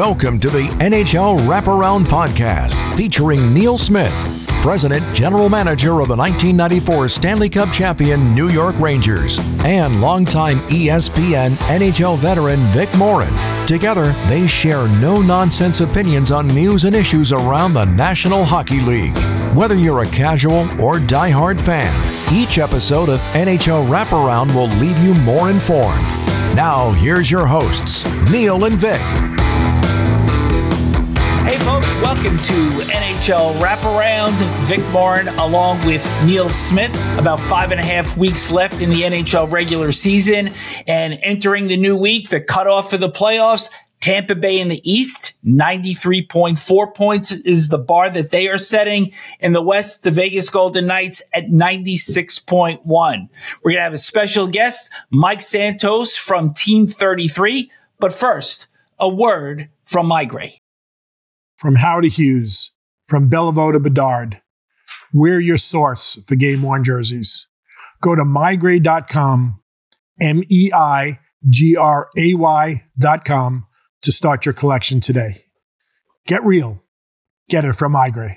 Welcome to the NHL Wraparound Podcast featuring Neil Smith, President General Manager of the 1994 Stanley Cup champion New York Rangers, and longtime ESPN NHL veteran Vic Morin. Together, they share no-nonsense opinions on news and issues around the National Hockey League. Whether you're a casual or diehard fan, each episode of NHL Wraparound will leave you more informed. Now, here's your hosts, Neil and Vic. Hey folks, welcome to NHL Wraparound. Vic Morin along with Neil Smith. About 5.5 weeks left in the NHL regular season, and entering the new week, the cutoff for the playoffs. Tampa Bay in the East, 93.4 points is the bar that they are setting. In the West, the Vegas Golden Knights at 96.1. We're going to have a special guest, Mike Santos from Team 33. But first, a word from MyGray. From Howdy Hughes, from Bellevue to Bedard, we're your source for game worn jerseys. Go to mygray.com, meigram.com to start your collection today. Get real. Get it from MyGray.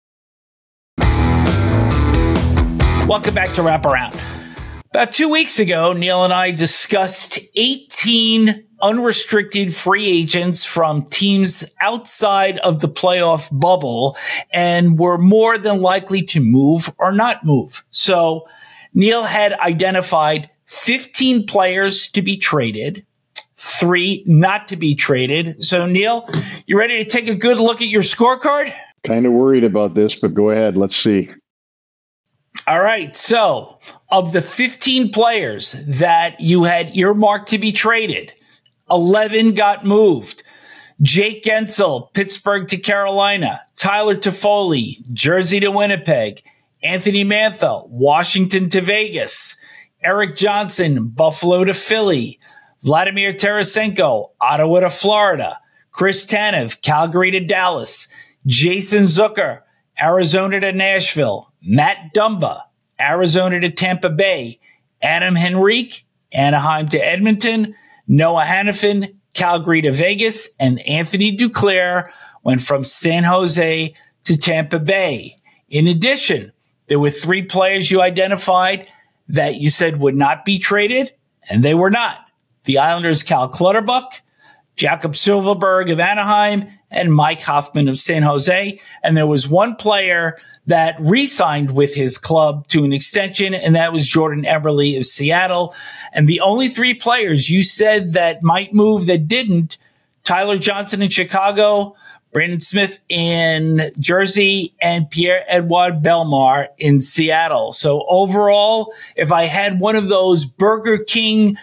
Welcome back to Wraparound. About 2 weeks ago, Neil and I discussed 18 unrestricted free agents from teams outside of the playoff bubble and were more than likely to move or not move. So Neil had identified 15 players to be traded, 3 not to be traded. So Neil, you ready to take a good look at your scorecard? Kind of worried about this, but go ahead. Let's see. All right. So of the 15 players that you had earmarked to be traded, 11 got moved. Jake Guentzel, Pittsburgh to Carolina. Tyler Toffoli, Jersey to Winnipeg. Anthony Mantha, Washington to Vegas. Eric Johnson, Buffalo to Philly. Vladimir Tarasenko, Ottawa to Florida. Chris Tanev, Calgary to Dallas. Jason Zucker, Arizona to Nashville. Matt Dumba, Arizona to Tampa Bay. Adam Henrique, Anaheim to Edmonton. Noah Hannafin, Calgary to Vegas, and Anthony Duclair went from San Jose to Tampa Bay. In addition, there were 3 players you identified that you said would not be traded, and they were not. The Islanders' Cal Clutterbuck, Jakob Silverberg of Anaheim, and Mike Hoffman of San Jose. And there was one player that re-signed with his club to an extension, and that was Jordan Eberle of Seattle. And the only 3 players you said that might move that didn't, Tyler Johnson in Chicago, Brandon Smith in Jersey, and Pierre-Edouard Bellemare in Seattle. So overall, if I had one of those Burger King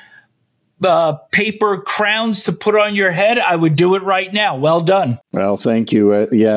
paper crowns to put on your head, I would do it right now. Well done. Well, thank you.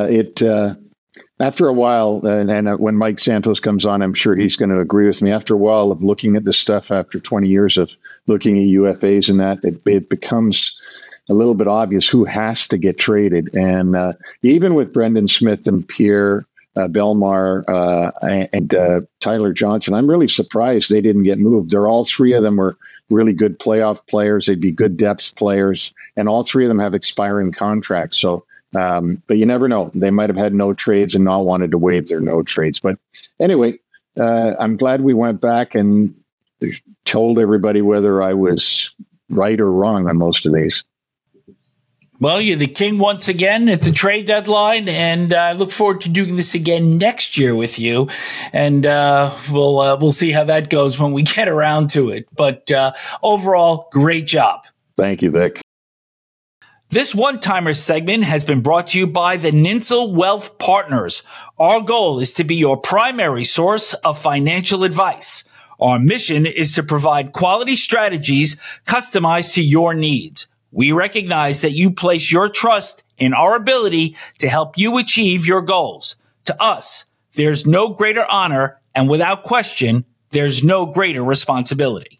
After a while, and when Mike Santos comes on, I'm sure he's going to agree with me. After a while of looking at this stuff, after 20 years of looking at UFAs and that, it becomes a little bit obvious who has to get traded. And even with Brendan Smith and Pierre Bellemare and Tyler Johnson, I'm really surprised they didn't get moved. All 3 of them were really good playoff players. They'd be good depth players, and all 3 of them have expiring contracts. So, but you never know. They might have had no trades and not wanted to waive their no trades. But anyway, I'm glad we went back and told everybody whether I was right or wrong on most of these. Well, you're the king once again at the trade deadline, and I look forward to doing this again next year with you. And we'll see how that goes when we get around to it. But overall, great job. Thank you, Vic. This One-Timer segment has been brought to you by the Ninsel Wealth Partners. Our goal is to be your primary source of financial advice. Our mission is to provide quality strategies customized to your needs. We recognize that you place your trust in our ability to help you achieve your goals. To us, there's no greater honor, and without question, there's no greater responsibility.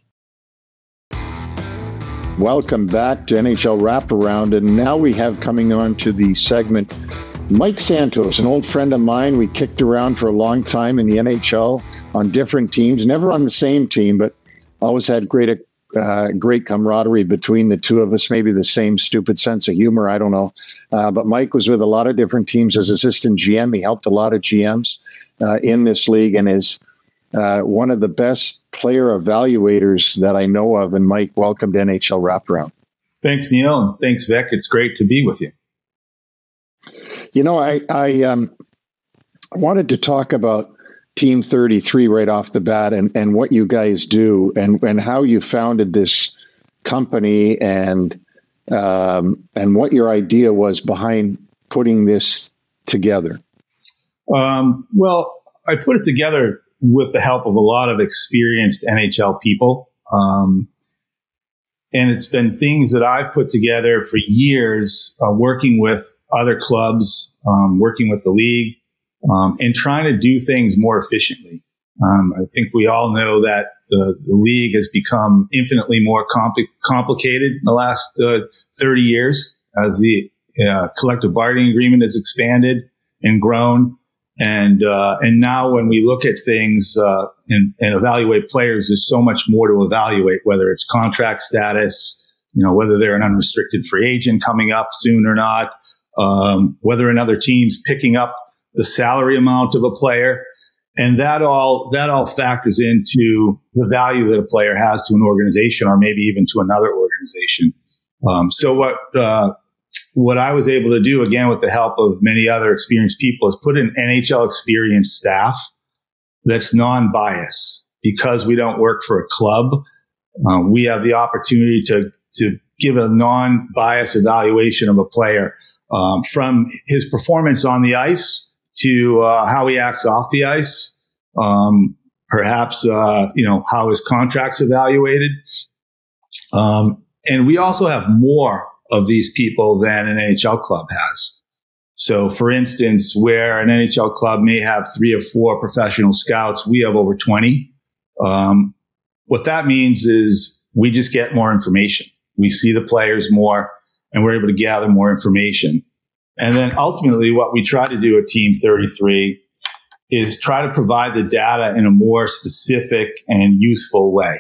Welcome back to NHL Wraparound, and now we have coming on to the segment Mike Santos, an old friend of mine. We kicked around for a long time in the NHL on different teams, never on the same team, but always had great great camaraderie between the two of us, maybe the same stupid sense of humor. I don't know. But Mike was with a lot of different teams as assistant GM. He helped a lot of GMs in this league and is one of the best player evaluators that I know of. And Mike, welcome to NHL Wraparound. Thanks, Neil. And thanks, Vic. It's great to be with you. You know, I wanted to talk about Team 33 right off the bat and what you guys do and how you founded this company and what your idea was behind putting this together. Well, I put it together with the help of a lot of experienced NHL people. And it's been things that I've put together for years, working with other clubs, working with the league, and trying to do things more efficiently. I think we all know that the league has become infinitely more complicated in the last 30 years as the collective bargaining agreement has expanded and grown. And now when we look at things and evaluate players, there's so much more to evaluate, whether it's contract status, whether they're an unrestricted free agent coming up soon or not, whether another team's picking up the salary amount of a player. And that all factors into the value that a player has to an organization or maybe even to another organization. So what I was able to do, again, with the help of many other experienced people, is put an NHL experienced staff that's non-biased. Because we don't work for a club, we have the opportunity to give a non-biased evaluation of a player, from his performance on the ice to how he acts off the ice, perhaps how his contract's evaluated, and we also have more of these people than an NHL club has. So, for instance, where an NHL club may have 3 or 4 professional scouts, we have over 20. What that means is we just get more information. We see the players more, and we're able to gather more information. And then ultimately what we try to do at Team 33 is try to provide the data in a more specific and useful way.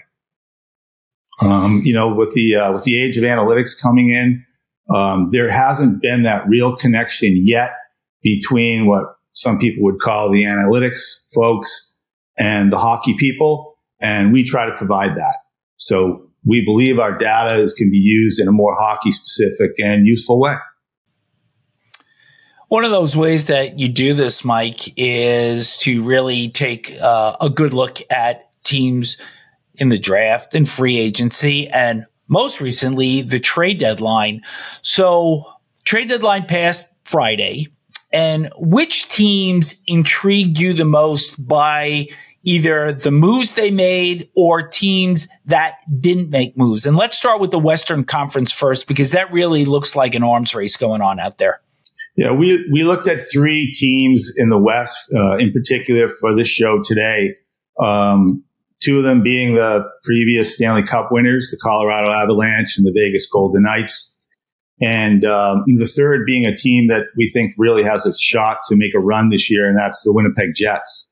With the age of analytics coming in, there hasn't been that real connection yet between what some people would call the analytics folks and the hockey people. And we try to provide that. So we believe our data can be used in a more hockey specific and useful way. One of those ways that you do this, Mike, is to really take a good look at teams in the draft and free agency, and most recently, the trade deadline. So trade deadline passed Friday, and which teams intrigued you the most by either the moves they made or teams that didn't make moves? And let's start with the Western Conference first, because that really looks like an arms race going on out there. Yeah, we looked at 3 teams in the West, in particular for this show today. 2 of them being the previous Stanley Cup winners, the Colorado Avalanche and the Vegas Golden Knights. And the third being a team that we think really has a shot to make a run this year, and that's the Winnipeg Jets.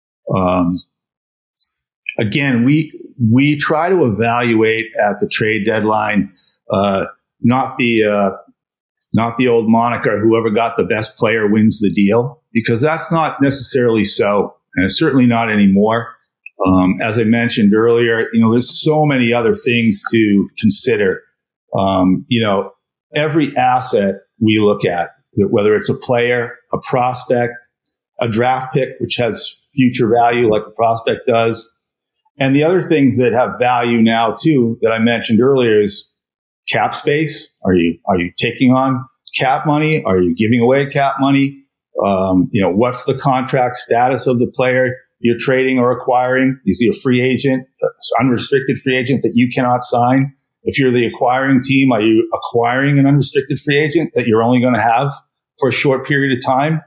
Again, we try to evaluate at the trade deadline, not the old moniker, whoever got the best player wins the deal, because that's not necessarily so, and it's certainly not anymore. As I mentioned earlier, there's so many other things to consider. Every asset we look at, whether it's a player, a prospect, a draft pick, which has future value like a prospect does, and the other things that have value now too that I mentioned earlier is cap space. Are you taking on cap money? Are you giving away cap money? What's the contract status of the player you're trading or acquiring? Is he a free agent, unrestricted free agent that you cannot sign? If you're the acquiring team, are you acquiring an unrestricted free agent that you're only going to have for a short period of time?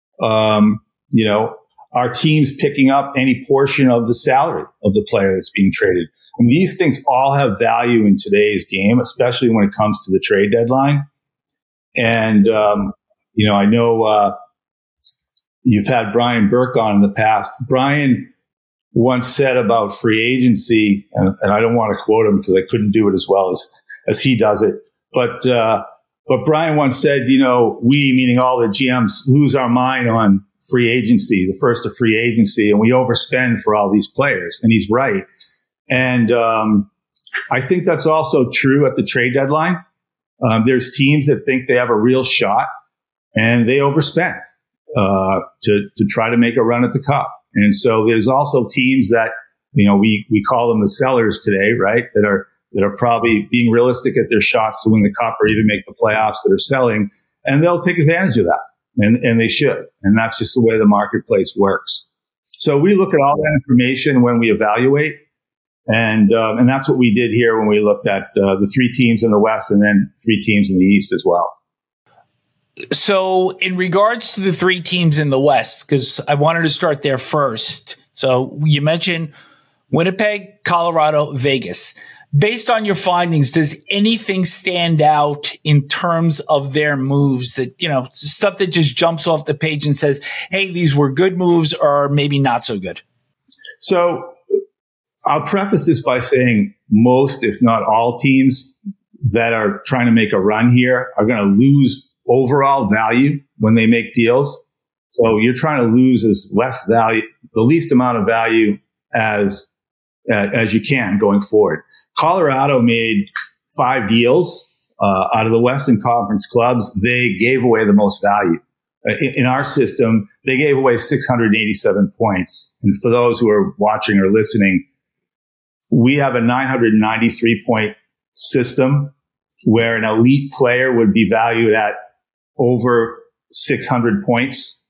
Are teams picking up any portion of the salary of the player that's being traded? And these things all have value in today's game, especially when it comes to the trade deadline. And, I know you've had Brian Burke on in the past. Brian once said about free agency, and I don't want to quote him because I couldn't do it as well as he does it. But Brian once said, we, meaning all the GMs, lose our mind on free agency, the first of free agency, and we overspend for all these players. And he's right. And I think that's also true at the trade deadline. There's teams that think they have a real shot, and they overspend to try to make a run at the cup. And so there's also teams that, we call them the sellers today, right? That are probably being realistic at their shots to win the cup or even make the playoffs, that are selling, and they'll take advantage of that. And they should. And that's just the way the marketplace works. So we look at all that information when we evaluate. And that's what we did here when we looked at the 3 teams in the West and then 3 teams in the East as well. So in regards to the 3 teams in the West, because I wanted to start there first. So you mentioned Winnipeg, Colorado, Vegas. Based on your findings, does anything stand out in terms of their moves that, stuff that just jumps off the page and says, hey, these were good moves or maybe not so good? So I'll preface this by saying most, if not all teams that are trying to make a run here are going to lose overall value when they make deals. So you're trying to lose the least amount of value as you can going forward. Colorado made 5 deals out of the Western Conference clubs. They gave away the most value. In our system, they gave away 687 points. And for those who are watching or listening, we have a 993-point system where an elite player would be valued at over 600 points.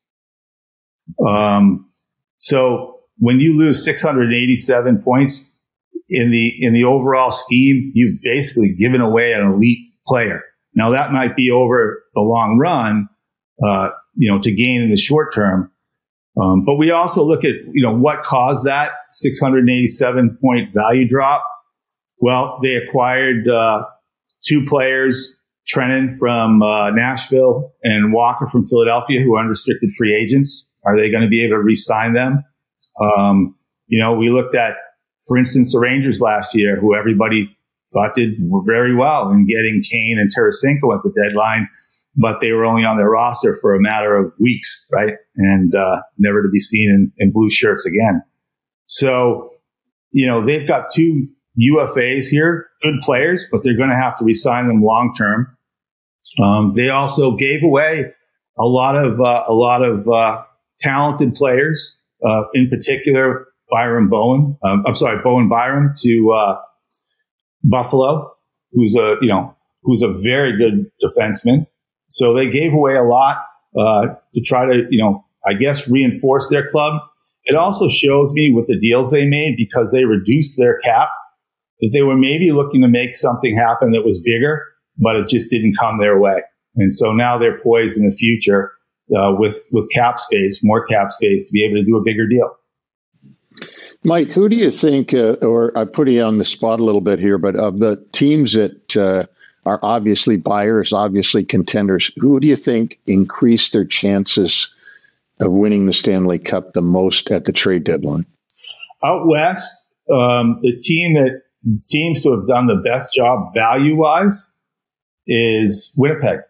So when you lose 687 points in the overall scheme, you've basically given away an elite player. Now that might be over the long run, to gain in the short term. But we also look at, what caused that 687 point value drop. Well, they acquired 2 players, Trennan from Nashville and Walker from Philadelphia, who are unrestricted free agents. Are they going to be able to re-sign them? We looked at, for instance, the Rangers last year, who everybody thought did very well in getting Kane and Tarasenko at the deadline, but they were only on their roster for a matter of weeks, right? And never to be seen in blue shirts again. So, they've got 2 UFAs here, good players, but they're going to have to re-sign them long term. They also gave away a lot of talented players, in particular Bowen Byram to Buffalo, who's a very good defenseman. So they gave away a lot to try to, reinforce their club. It also shows me with the deals they made, because they reduced their cap, that they were maybe looking to make something happen that was bigger, but it just didn't come their way. And so now they're poised in the future with more cap space to be able to do a bigger deal. Mike, who do you think, or I put you on the spot a little bit here, but of the teams that are obviously buyers, obviously contenders, who do you think increased their chances of winning the Stanley Cup the most at the trade deadline? Out west, the team that seems to have done the best job value-wise is Winnipeg.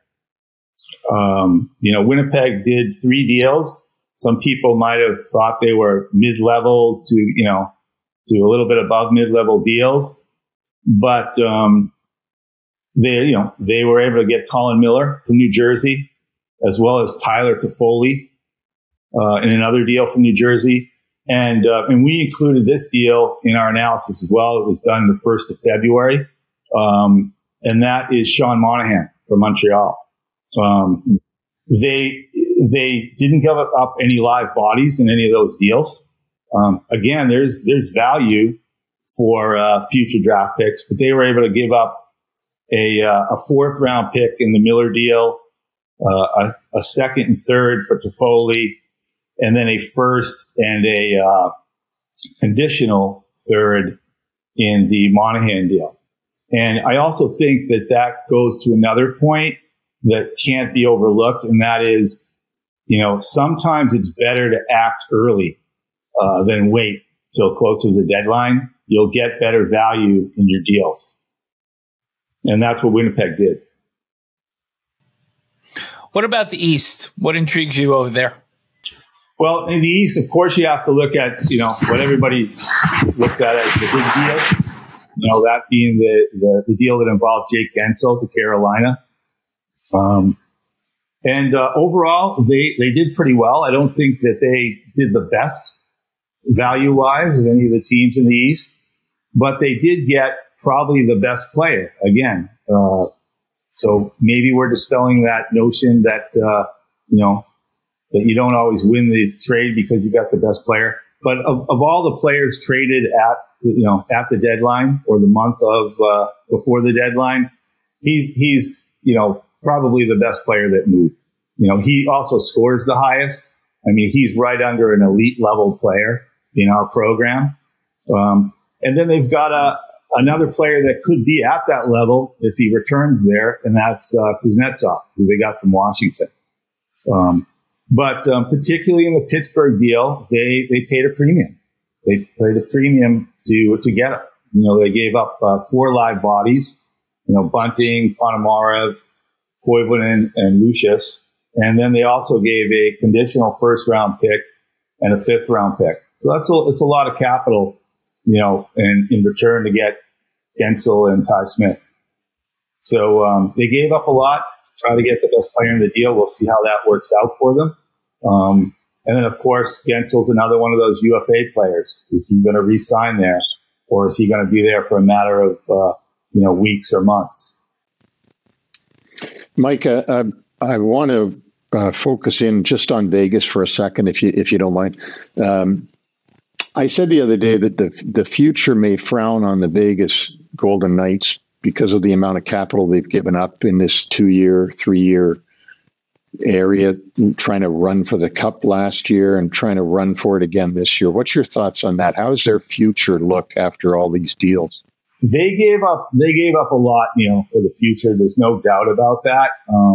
Winnipeg did 3 deals. Some people might have thought they were mid-level to a little bit above mid-level deals, but they were able to get Colin Miller from New Jersey, as well as Tyler Toffoli in another deal from New Jersey. And we included this deal in our analysis as well. It was done the 1st of February. And that is Sean Monahan from Montreal. They didn't give up any live bodies in any of those deals. Again, there's value for future draft picks, but they were able to give up a 4th round pick in the Miller deal, a 2nd and 3rd for Toffoli, and then a 1st and a conditional 3rd in the Monahan deal. And I also think that goes to another point that can't be overlooked, and that is, sometimes it's better to act early than wait till closer to the deadline, you'll get better value in your deals. And that's what Winnipeg did. What about the East? What intrigues you over there? Well, in the East, of course, you have to look at, what everybody looks at as the big deal. That being the deal that involved Jake Guentzel to Carolina. And overall, they did pretty well. I don't think that they did the best value-wise of any of the teams in the East, but they did get probably the best player again. So maybe we're dispelling that notion that, that you don't always win the trade because you got the best player. But of all the players traded at the deadline or the month of before the deadline, he's probably the best player that moved. He also scores the highest. I mean, he's right under an elite level player in our program. And then they've got another player that could be at that level if he returns there, and that's Kuznetsov, who they got from Washington. But particularly in the Pittsburgh deal, they paid a premium. They paid a premium to get him. They gave up 4 live bodies, Bunting, Ponomarev, Koivunen, and Lucius. And then they also gave a conditional first-round pick and a 5th-round pick. So it's a lot of capital, in return to get Guentzel and Ty Smith. So they gave up a lot to try to get the best player in the deal. We'll see how that works out for them. And then, of course, Guentzel's another one of those UFA players. Is he going to re-sign there, or is he going to be there for a matter of weeks or months? Mike, I want to focus in just on Vegas for a second, if you don't mind. I said the other day that the future may frown on the Vegas Golden Knights because of the amount of capital they've given up in this 2-year, 3-year area, trying to run for the Cup last year and trying to run for it again this year. What's your thoughts on that? How does their future look after all these deals? They gave up a lot, for the future. There's no doubt about that.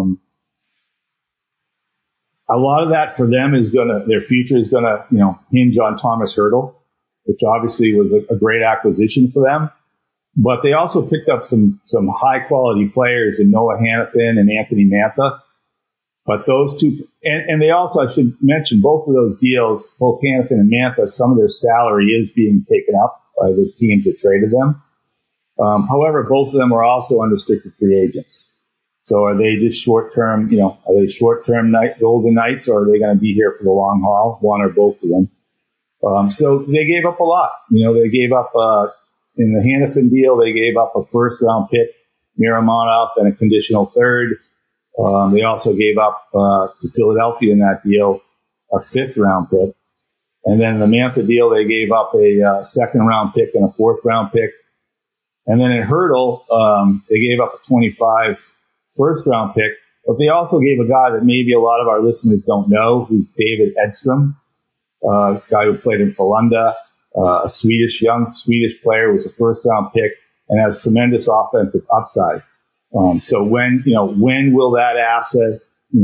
A lot of that for them their future is gonna, hinge on Thomas Hertl, which obviously was a great acquisition for them. But they also picked up some high quality players in Noah Hanifin and Anthony Mantha. But those two, and they also, I should mention, both of those deals, both Hanifin and Mantha, some of their salary is being taken up by the teams that traded them. However, both of them are also unrestricted free agents. So are they just short-term, are they short-term Golden Knights, or are they going to be here for the long haul? One or both of them. So they gave up a lot. They gave up, in the Hanifin deal, they gave up a first-round pick, Miromanov, and a conditional 3rd. They also gave up to Philadelphia in that deal a 5th-round pick. And then in the Mantha deal, they gave up a 2nd-round pick and a 4th-round pick. And then in Hertl, they gave up a 25 first-round pick, but they also gave a guy that maybe a lot of our listeners don't know, who's David Edstrom, a guy who played in Frölunda, a young Swedish player, was a first-round pick and has tremendous offensive upside. So when will that asset,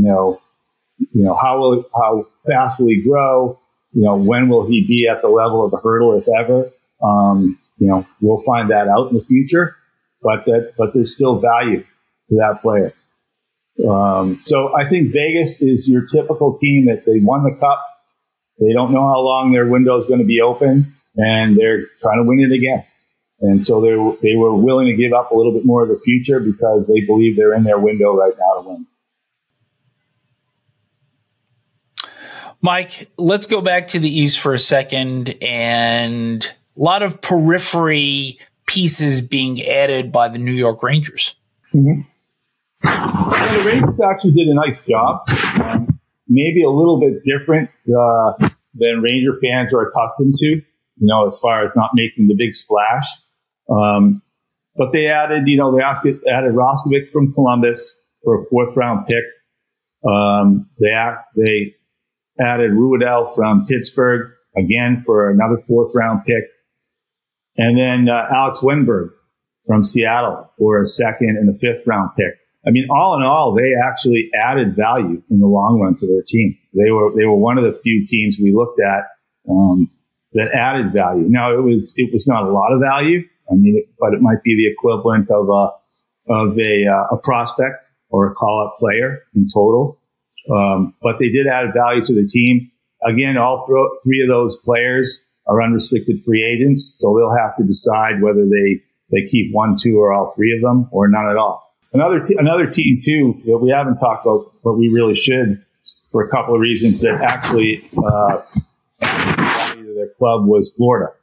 how fast will he grow? When will he be at the level of a Hertl, if ever? We'll find that out in the future, but there's still value to that player. So I think Vegas is your typical team that they won the Cup. They don't know how long their window is going to be open, and they're trying to win it again. And so they were willing to give up a little bit more of the future because they believe they're in their window right now to win. Mike, let's go back to the East for a second, and a lot of periphery pieces being added by the New York Rangers. Mm-hmm. Well, the Rangers actually did a nice job. Maybe a little bit different than Ranger fans are accustomed to, as far as not making the big splash. But they added, added Roslovic from Columbus for a 4th-round pick. They added Ruhwedel from Pittsburgh, again, for another 4th-round pick. And then Alex Wennberg from Seattle for a 2nd and a 5th-round pick. I mean, all in all, they actually added value in the long run to their team. They were one of the few teams we looked at that added value. Now it was not a lot of value. I mean, but it might be the equivalent of a prospect or a call-up player in total. But they did add value to the team. Again, all three of those players are unrestricted free agents, so they'll have to decide whether they keep one, two, or all three of them, or none at all. Another team too that we haven't talked about, but we really should, for a couple of reasons, that actually added value to their club was Florida.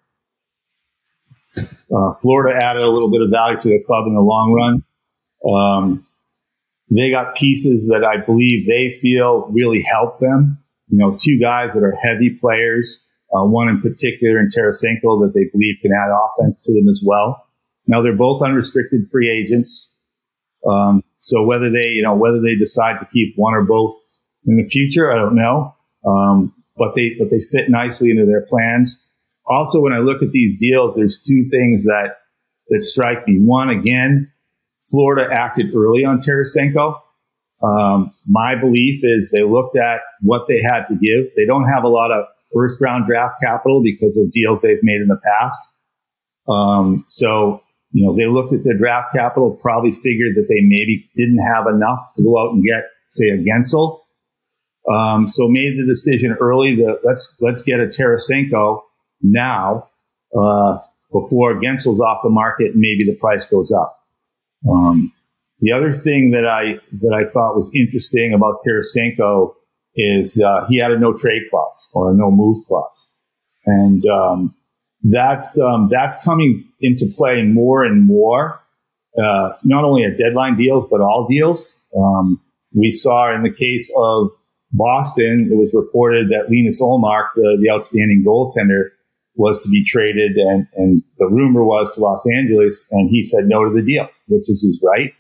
Florida added a little bit of value to the club in the long run. They got pieces that I believe they feel really help them. You know, two guys that are heavy players, one in particular in Tarasenko that they believe can add offense to them as well. Now they're both unrestricted free agents. So whether they decide to keep one or both in the future, I don't know. But they fit nicely into their plans. Also, when I look at these deals, there's two things that strike me. One, again, Florida acted early on Tarasenko. My belief is they looked at what they had to give. They don't have a lot of first round draft capital because of deals they've made in the past. So, you know, they looked at their draft capital, probably figured that they maybe didn't have enough to go out and get, say, a Gensel. So made the decision early that let's get a Tarasenko now, before Gensel's off the market and maybe the price goes up. The other thing that I thought was interesting about Tarasenko is he had a no trade clause or a no move clause, and that's coming into play more and more. Not only at deadline deals but all deals. We saw in the case of Boston, it was reported that Linus Ullmark, the outstanding goaltender, was to be traded, and the rumor was to Los Angeles, and he said no to the deal, which is his right.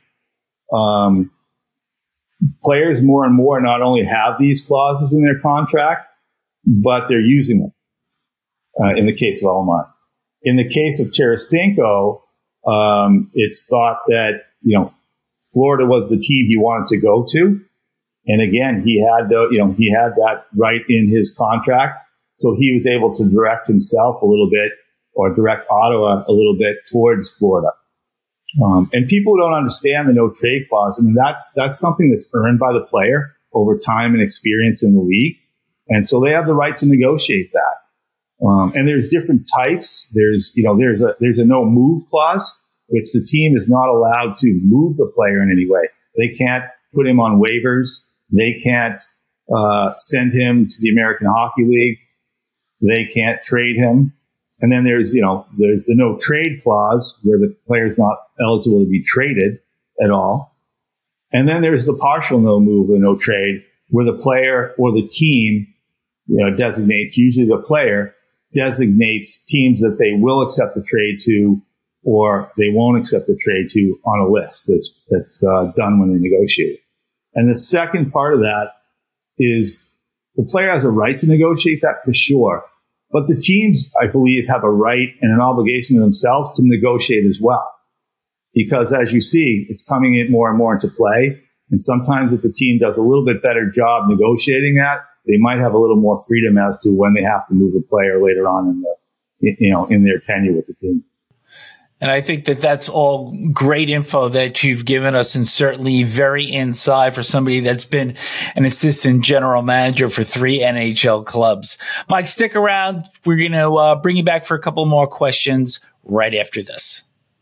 Players more and more not only have these clauses in their contract, but they're using them. In the case of Ullmark, in the case of Tarasenko, it's thought that, you know, Florida was the team he wanted to go to, and again, he had that right in his contract. So he was able to direct himself a little bit, or direct Ottawa a little bit towards Florida. And people who don't understand the no trade clause, I mean, that's something that's earned by the player over time and experience in the league. And so they have the right to negotiate that. And there's different types. There's a no move clause, which the team is not allowed to move the player in any way. They can't put him on waivers. They can't send him to the American Hockey League. They can't trade him. And then there's the no trade clause where the player's not eligible to be traded at all. And then there's the partial no move or no trade where the player or the team, designates, usually the player designates teams that they will accept the trade to, or they won't accept the trade to on a list that's done when they negotiate. And the second part of that is the player has a right to negotiate that for sure. But the teams, I believe, have a right and an obligation to themselves to negotiate as well. Because as you see, it's coming in more and more into play. And sometimes if the team does a little bit better job negotiating that, they might have a little more freedom as to when they have to move a player later on in their tenure with the team. And I think that that's all great info that you've given us, and certainly very inside for somebody that's been an assistant general manager for 3 NHL clubs. Mike, stick around. We're going to bring you back for a couple more questions right after this.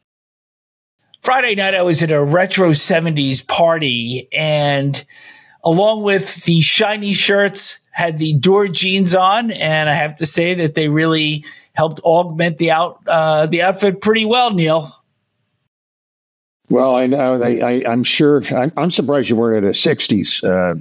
Friday night, I was at a retro 70s party, and along with the shiny shirts, had the Dewar jeans on, and I have to say that they really helped augment the outfit pretty well, Neil. Well, I know. I'm sure. I'm surprised you weren't at a 60s,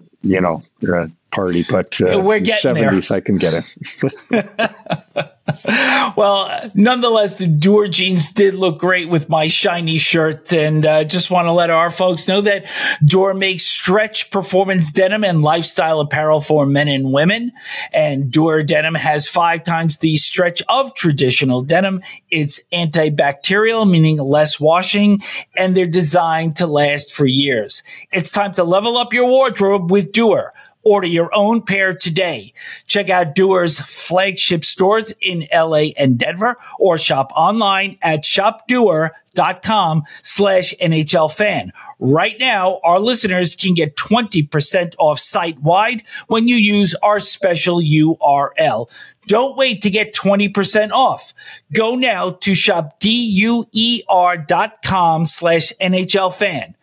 party, but we're getting 70s, there. I can get it. Well, nonetheless, the Dewar jeans did look great with my shiny shirt, and just want to let our folks know that Dewar makes stretch performance denim and lifestyle apparel for men and women. And Dewar denim has 5 times the stretch of traditional denim. It's antibacterial, meaning less washing, and they're designed to last for years. It's time to level up your wardrobe with Dewar. Order your own pair today. Check out Dewar's flagship stores in LA and Denver, or shop online at shopdewar.com/NHL fan. Right now, our listeners can get 20% off site-wide when you use our special URL. Don't wait to get 20% off. Go now to shopdewar.com/NHL fan.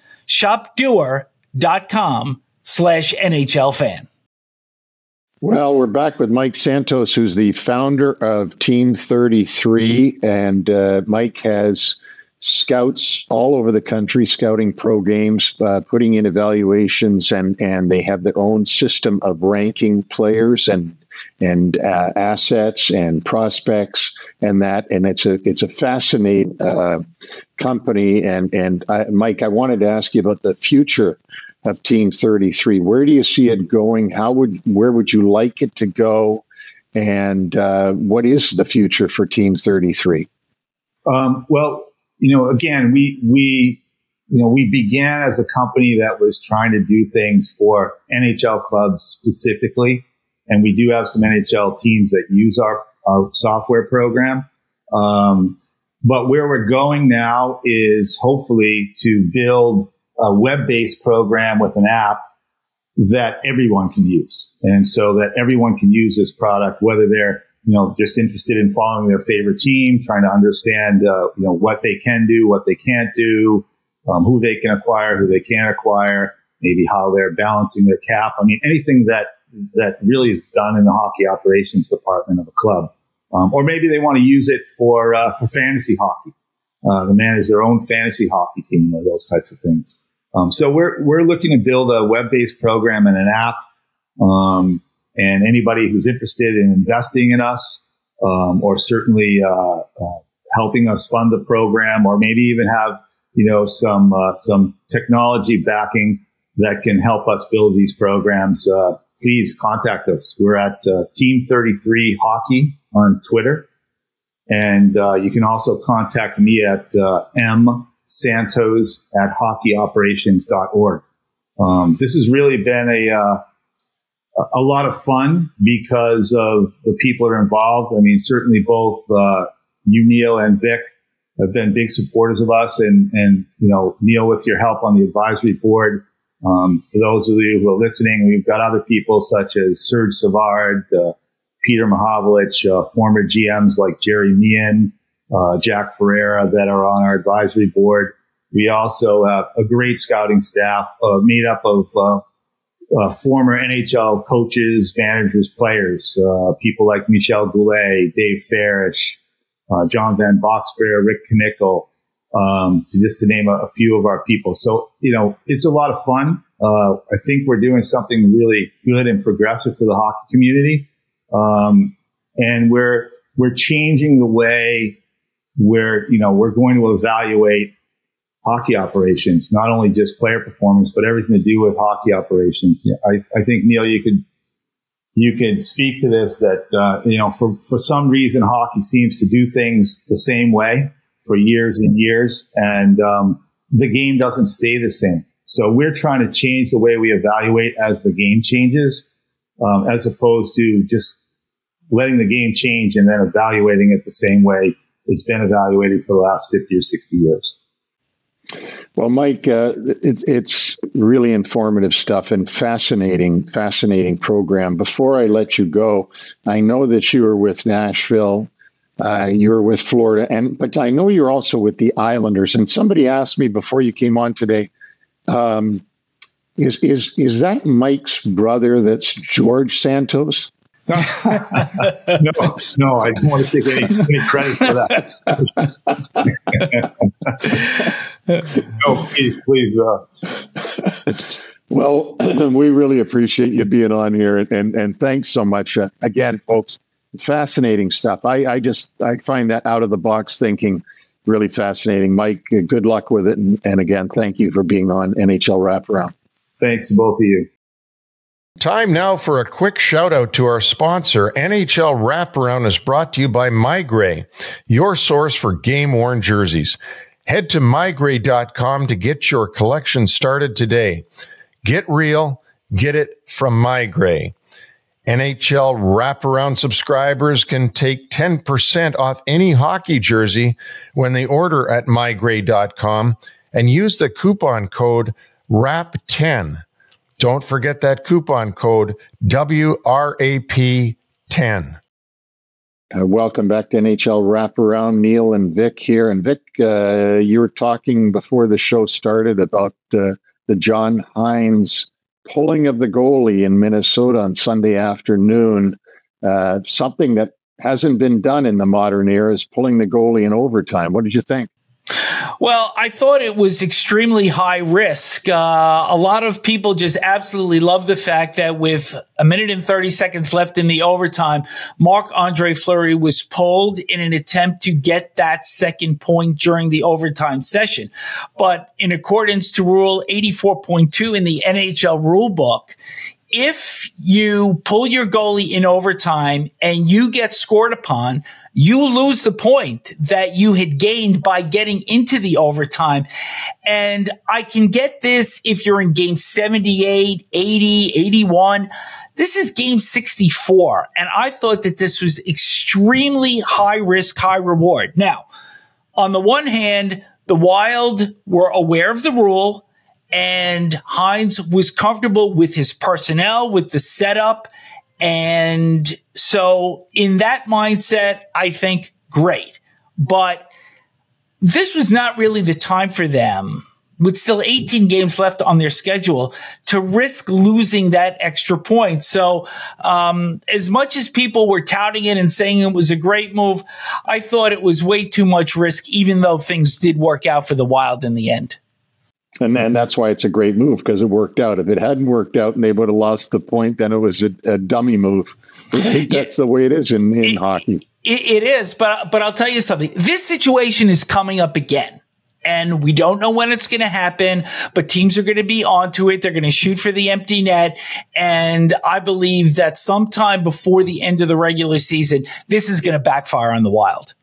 shopdewar.com/NHL fan. Well, we're back with Mike Santos, who's the founder of Team 33. And Mike has scouts all over the country scouting pro games, putting in evaluations, and they have their own system of ranking players and assets and prospects and that. And it's a fascinating company. And Mike, I wanted to ask you about the future of Team 33. Where do you see it going? Where would you like it to go? And what is the future for Team 33? Well, again, we began as a company that was trying to do things for NHL clubs specifically. And we do have some NHL teams that use our software program. But where we're going now is hopefully to build a web-based program with an app that everyone can use. And so that everyone can use this product, whether they're, just interested in following their favorite team, trying to understand, what they can do, what they can't do, who they can acquire, who they can't acquire, maybe how they're balancing their cap. I mean, anything that really is done in the hockey operations department of a club. Or maybe they want to use it for fantasy hockey, to manage their own fantasy hockey team or those types of things. So we're looking to build a web-based program and an app. And anybody who's interested in investing in us, or certainly helping us fund the program, or maybe even have some technology backing that can help us build these programs, please contact us. We're at Team 33 Hockey on Twitter, and you can also contact me at msantos@hockeyoperations.org. This has really been a lot of fun because of the people that are involved. I mean, certainly both you, Neil, and Vic have been big supporters of us, and Neil, with your help on the advisory board. For those of you who are listening, we've got other people such as Serge Savard, Peter Mahavlich, former GMs like Jerry Meehan, Jack Ferreira that are on our advisory board. We also have a great scouting staff made up of former NHL coaches, managers, players, people like Michel Goulet, Dave Farish, John Van Boxberg, Rick Knickel, just to name a few of our people. So, it's a lot of fun. I think we're doing something really good and progressive for the hockey community. And we're changing the way we're going to evaluate hockey operations, not only just player performance, but everything to do with hockey operations. I think, Neil, you could speak to this, that, for some reason, hockey seems to do things the same way for years and years, and the game doesn't stay the same. So we're trying to change the way we evaluate as the game changes, as opposed to just letting the game change and then evaluating it the same way it's been evaluated for the last 50 or 60 years. Well, Mike, it's really informative stuff and fascinating program. Before I let you go, I know that you were with Nashville, you were with Florida, but I know you're also with the Islanders. And somebody asked me before you came on today, is that Mike's brother? That's George Santos? No, I don't want to take any credit for that. No, please. Well, we really appreciate you being on here, and thanks so much. Again, folks, fascinating stuff. I find that out of the box thinking really fascinating. Mike, good luck with it. And again, thank you for being on NHL Wraparound. Thanks to both of you. Time now for a quick shout out to our sponsor. NHL Wraparound is brought to you by MyGray, your source for game-worn jerseys. Head to mygray.com to get your collection started today. Get real, Get it from MyGray. NHL wraparound subscribers can take 10% off any hockey jersey when they order at mygray.com and use the coupon code WRAP10. Don't forget that coupon code WRAP10. Welcome back to NHL Wraparound. Neil and Vic here. And Vic, you were talking before the show started about the John Hynes pulling of the goalie in Minnesota on Sunday afternoon. Something that hasn't been done in the modern era is pulling the goalie in overtime. What did you think? Well, I thought it was extremely high risk. A lot of people just absolutely love the fact that with a minute and 30 seconds left in the overtime, Marc-Andre Fleury was pulled in an attempt to get that second point during the overtime session. But in accordance to Rule 84.2 in the NHL rulebook, if you pull your goalie in overtime and you get scored upon, you lose the point that you had gained by getting into the overtime. And I can get this if you're in game 78, 80, 81. This is game 64. And I thought that this was extremely high risk, high reward. Now, on the one hand, the Wild were aware of the rule, and Hynes was comfortable with his personnel, with the setup. And so in that mindset, I think great. But this was not really the time for them, with still 18 games left on their schedule, to risk losing that extra point. So as much as people were touting it and saying it was a great move, I thought it was way too much risk, even though things did work out for the Wild in the end. And then that's why it's a great move, because it worked out. If it hadn't worked out and they would have lost the point, then it was a dummy move. I think that's the way it is in hockey. It is, but I'll tell you something. This situation is coming up again, and we don't know when it's going to happen, but teams are going to be onto it. They're going to shoot for the empty net, and I believe that sometime before the end of the regular season, this is going to backfire on the Wild.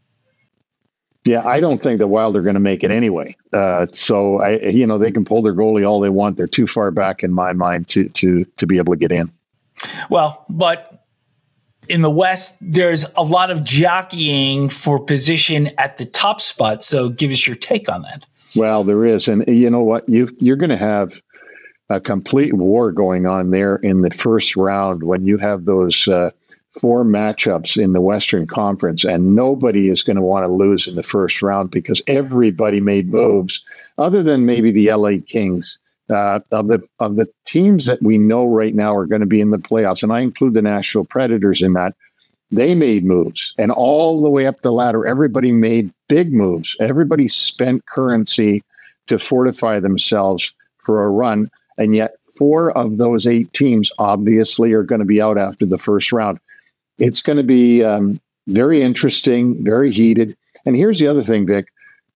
Yeah, I don't think the Wild are going to make it anyway. So they can pull their goalie all they want. They're too far back in my mind to be able to get in. Well, but in the West, there's a lot of jockeying for position at the top spot. So give us your take on that. Well, there is. And you know what? You're going to have a complete war going on there in the first round when you have those 4 matchups in the Western Conference, and nobody is going to want to lose in the first round because everybody made moves, other than maybe the LA Kings. Of the teams that we know right now are going to be in the playoffs, and I include the Nashville Predators in that, they made moves. And all the way up the ladder, everybody made big moves. Everybody spent currency to fortify themselves for a run, and yet 4 of those 8 teams obviously are going to be out after the first round. It's going to be very interesting, very heated. And here's the other thing, Vic.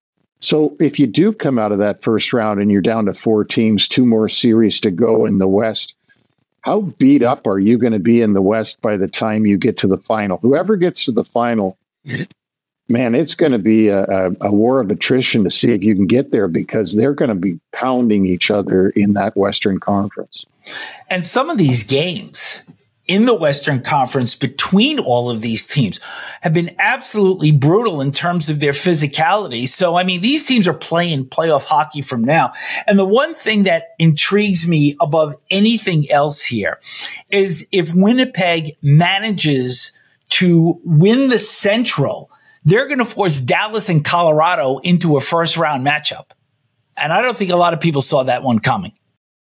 So if you do come out of that first round and you're down to 4 teams, 2 more series to go in the West, how beat up are you going to be in the West by the time you get to the final? Whoever gets to the final, man, it's going to be a war of attrition to see if you can get there, because they're going to be pounding each other in that Western Conference. And some of these games in the Western Conference between all of these teams have been absolutely brutal in terms of their physicality. So, I mean, these teams are playing playoff hockey from now. And the one thing that intrigues me above anything else here is if Winnipeg manages to win the Central, they're going to force Dallas and Colorado into a first round matchup. And I don't think a lot of people saw that one coming.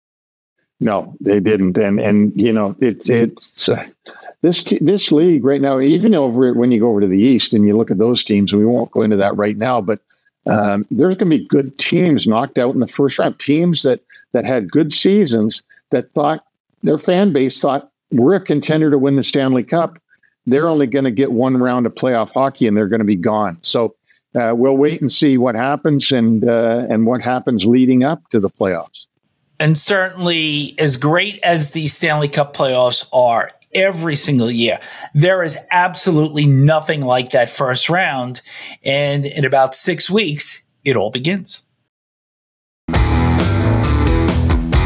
No, they didn't, and you know it's this league right now. Even when you go over to the East and you look at those teams, and we won't go into that right now, but there's going to be good teams knocked out in the first round. Teams that had good seasons, that thought their fan base thought we're a contender to win the Stanley Cup. They're only going to get 1 round of playoff hockey, and they're going to be gone. So we'll wait and see what happens and what happens leading up to the playoffs. And certainly, as great as the Stanley Cup playoffs are every single year, there is absolutely nothing like that first round. And in about 6 weeks, it all begins.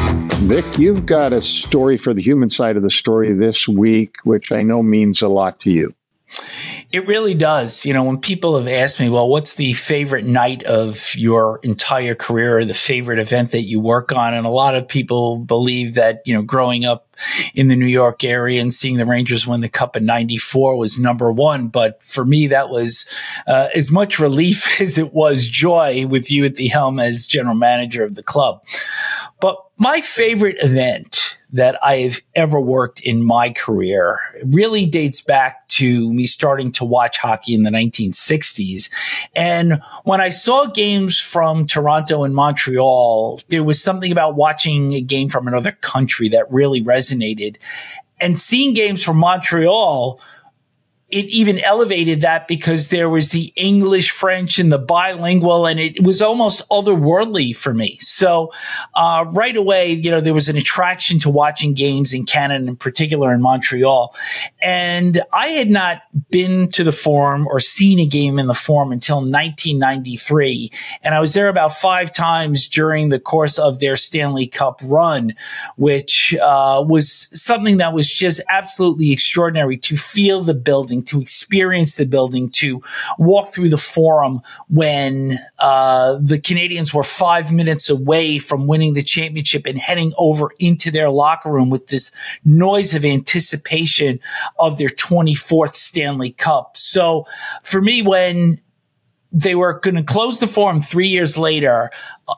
Vic, you've got a story for the human side of the story this week, which I know means a lot to you. It really does. When people have asked me, well, what's the favorite night of your entire career or the favorite event that you work on? And a lot of people believe that, growing up in the New York area and seeing the Rangers win the Cup in '94 was number one. But for me, that was as much relief as it was joy with you at the helm as general manager of the club. But my favorite event that I've ever worked in my career really dates back to me starting to watch hockey in the 1960s. And when I saw games from Toronto and Montreal, there was something about watching a game from another country that really resonated. And seeing games from Montreal, it even elevated that because there was the English, French, and the bilingual, and it was almost otherworldly for me. So right away, there was an attraction to watching games in Canada, in particular in Montreal. And I had not been to the Forum or seen a game in the Forum until 1993. And I was there about 5 times during the course of their Stanley Cup run, which was something that was just absolutely extraordinary to feel the building, to experience the building, to walk through the Forum when the Canadians were 5 minutes away from winning the championship and heading over into their locker room with this noise of anticipation of their 24th Stanley Cup. So for me, when they were going to close the Forum 3 years later,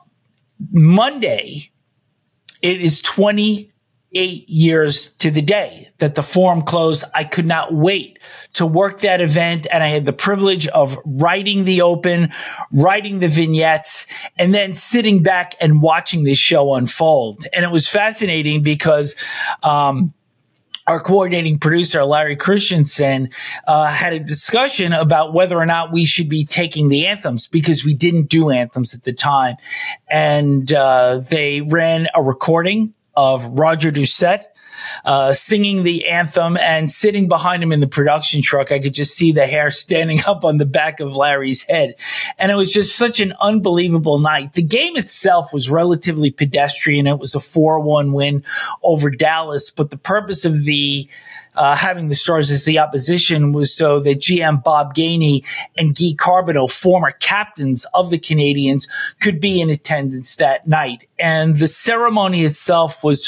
Monday, it is 28 years to the day that the Forum closed. I could not wait to work that event. And I had the privilege of writing the open, writing the vignettes, and then sitting back and watching this show unfold. And it was fascinating because, our coordinating producer, Larry Christensen, had a discussion about whether or not we should be taking the anthems because we didn't do anthems at the time. And they ran a recording of Roger Doucette singing the anthem, and sitting behind him in the production truck, I could just see the hair standing up on the back of Larry's head. And it was just such an unbelievable night. The game itself was relatively pedestrian. It was a 4-1 win over Dallas, but the purpose of the having the Stars as the opposition was so that GM Bob Gainey and Guy Carbonneau, former captains of the Canadians, could be in attendance that night. And the ceremony itself was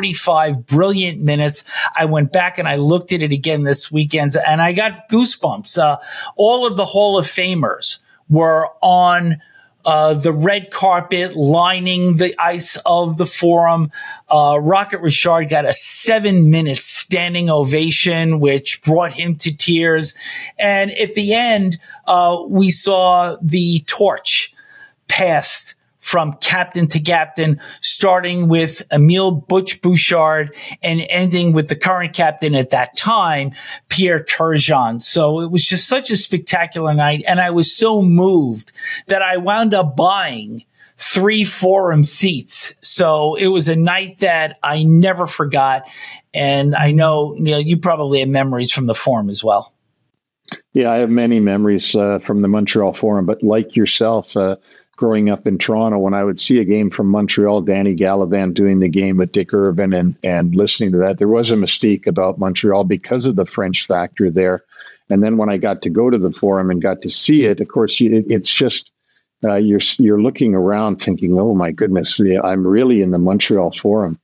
45 brilliant minutes. I went back and I looked at it again this weekend and I got goosebumps. All of the Hall of Famers were on the red carpet lining the ice of the Forum. Rocket Richard got a 7-minute standing ovation, which brought him to tears. And at the end, we saw the torch passed from captain to captain, starting with Emile Butch Bouchard and ending with the current captain at that time, Pierre Turgeon. So it was just such a spectacular night. And I was so moved that I wound up buying 3 Forum seats. So it was a night that I never forgot. And I know, Neil, you probably have memories from the Forum as well. Yeah, I have many memories from the Montreal Forum, but like yourself, growing up in Toronto, when I would see a game from Montreal, Danny Gallivan doing the game with Dick Irvin and listening to that, there was a mystique about Montreal because of the French factor there. And then when I got to go to the Forum and got to see it, of course, it's just you're looking around thinking, oh, my goodness, I'm really in the Montreal Forum.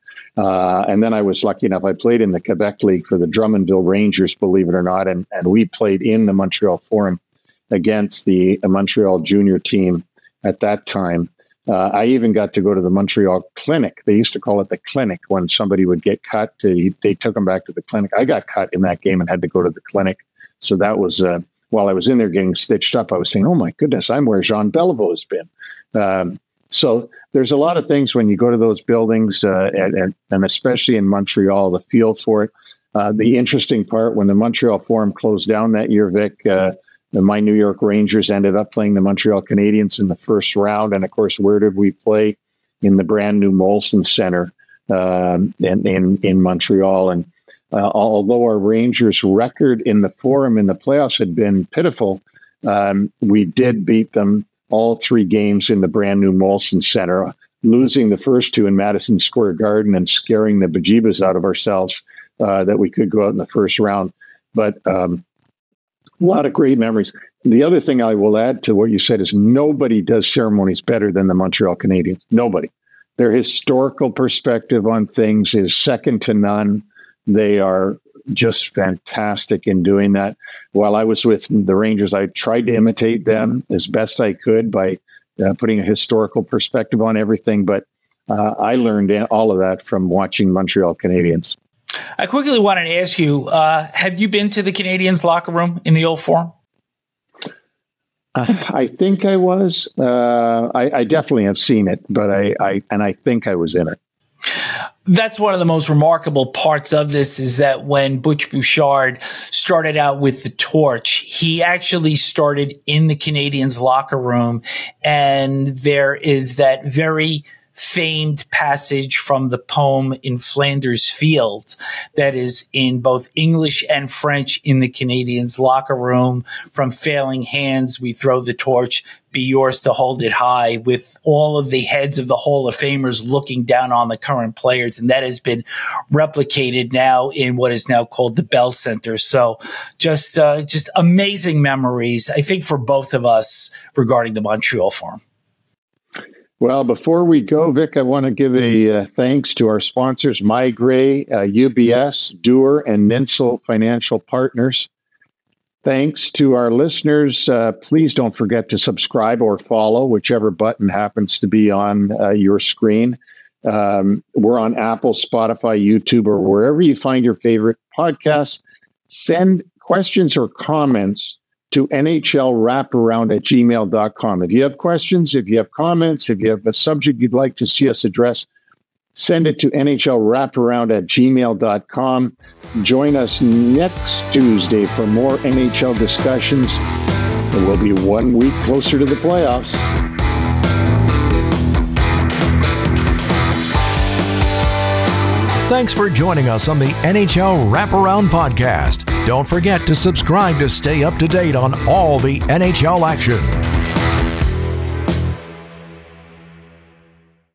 And then I was lucky enough, I played in the Quebec League for the Drummondville Rangers, believe it or not, and we played in the Montreal Forum against the Montreal junior team at that time. I even got to go to the Montreal Clinic. They used to call it the clinic when somebody would get cut. They took them back to the clinic. I got cut in that game and had to go to the clinic. So that was, while I was in there getting stitched up, I was saying, oh my goodness, I'm where Jean Beliveau has been. So there's a lot of things when you go to those buildings, and especially in Montreal, the feel for it. The interesting part, when the Montreal Forum closed down that year, Vic, my New York Rangers ended up playing the Montreal Canadiens in the first round. And of course, where did we play? In the brand new Molson Center in Montreal. And although our Rangers' record in the Forum in the playoffs had been pitiful, we did beat them all 3 games in the brand new Molson Center. losing the first two in Madison Square Garden and scaring the bejeebus out of ourselves that we could go out in the first round. But a lot of great memories. The other thing I will add to what you said is nobody does ceremonies better than the Montreal Canadiens. Nobody. Their historical perspective on things is second to none. They are just fantastic in doing that. While I was with the Rangers, I tried to imitate them as best I could by putting a historical perspective on everything. But I learned all of that from watching Montreal Canadiens. I quickly wanted to ask you, have you been to the Canadiens locker room in the Old Forum? I think I was. I definitely have seen it, but I think I was in it. That's one of the most remarkable parts of this is that when Butch Bouchard started out with the torch, he actually started in the Canadiens locker room. And there is that very famed passage from the poem In Flanders Fields that is in both English and French in the Canadiens locker room. From failing hands, we throw the torch, be yours to hold it high, with all of the heads of the Hall of Famers looking down on the current players. And that has been replicated now in what is now called the Bell Center. So just amazing memories, I think, for both of us regarding the Montreal Forum. Well, before we go, Vic, I want to give a thanks to our sponsors, MyGray, UBS, Dewar, and Ninsel Financial Partners. Thanks to our listeners. Please don't forget to subscribe or follow, whichever button happens to be on your screen. We're on Apple, Spotify, YouTube, or wherever you find your favorite podcasts. Send questions or comments to NHLWraparound@gmail.com. If you have questions, if you have comments, if you have a subject you'd like to see us address, send it to NHLWraparound@gmail.com. Join us next Tuesday for more NHL discussions. And we'll be 1 week closer to the playoffs. Thanks for joining us on the NHL Wraparound Podcast. Don't forget to subscribe to stay up to date on all the NHL action.